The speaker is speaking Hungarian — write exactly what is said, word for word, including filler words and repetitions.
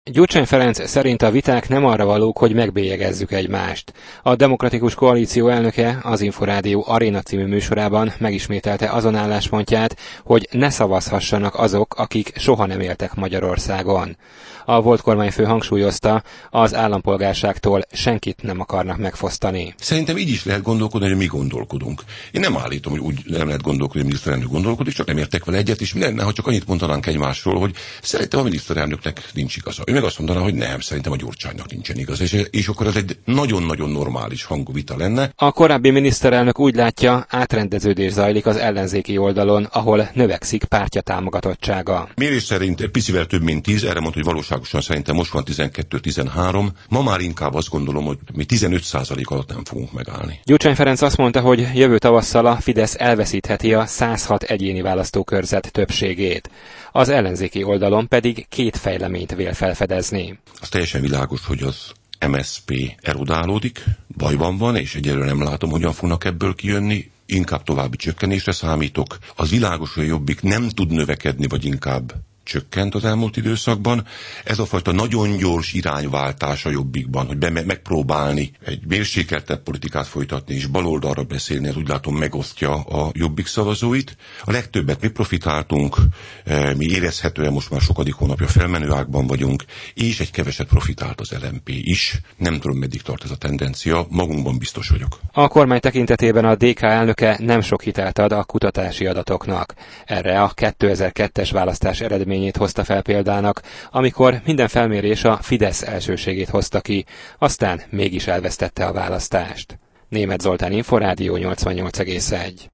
Gyurcsány Ferenc szerint a viták nem arra valók, hogy megbélyegezzük egymást. A Demokratikus Koalíció elnöke az Inforádió Aréna című műsorában megismételte azon álláspontját, hogy ne szavazhassanak azok, akik soha nem éltek Magyarországon. A volt kormányfő hangsúlyozta, az állampolgárságtól senkit nem akarnak megfosztani. Szerintem így is lehet gondolkodni, hogy mi gondolkodunk. Én nem állítom, hogy úgy nem lehet gondolkodni, hogy a miniszterelnök gondolkodik, csak nem értek vele egyet, és mi lenne, ha csak annyit mondanánk egymásról, hogy szerintem a miniszterelnöknek nincs igaza. Ő meg azt mondaná, hogy nem, szerintem a Gyurcsánynak nincsen igaza, és, és akkor ez egy nagyon-nagyon normális hangú vita lenne. A korábbi miniszterelnök úgy látja, átrendeződés zajlik az ellenzéki oldalon, ahol növekszik pártja támogatottsága. Mérés szerint picivel több mint tíz, erre mondta, hogy valóságosan szerintem most van tizenkettő tizenhárom. Ma már inkább azt gondolom, hogy mi tizenöt százalék alatt nem fogunk megállni. Gyurcsány Ferenc azt mondta, hogy jövő tavasszal a Fidesz elveszítheti a száz hat egyéni választókörzet többségét. Az ellenzéki oldalon pedig két fejleményt vél felfedezni. Az teljesen világos, hogy az em es zé pé erodálódik, bajban van, és egyelőre nem látom, hogyan fognak ebből kijönni. Inkább további csökkenésre számítok. Az világos, hogy a Jobbik nem tud növekedni, vagy inkább csökkent az elmúlt időszakban. Ez a fajta nagyon gyors irányváltás a Jobbikban, hogy be megpróbálni egy mérsékeltebb politikát folytatni és baloldalra beszélni, ez úgy látom megosztja a Jobbik szavazóit. A legtöbbet mi profitáltunk, mi érezhetően most már sokadik hónapja felmenő ágban vagyunk, és egy keveset profitált az el em pé is. Nem tudom, meddig tart ez a tendencia, magunkban biztos vagyok. A kormány tekintetében a dé ká elnöke nem sok hitelt ad a kutatási adatoknak. Erre a kétezer-kettes választás eredmény hozta fel példának, amikor minden felmérés a Fidesz elsőségét hozta ki, aztán mégis elvesztette a választást. Németh Zoltán, Inforádió nyolcvannyolc egész egy.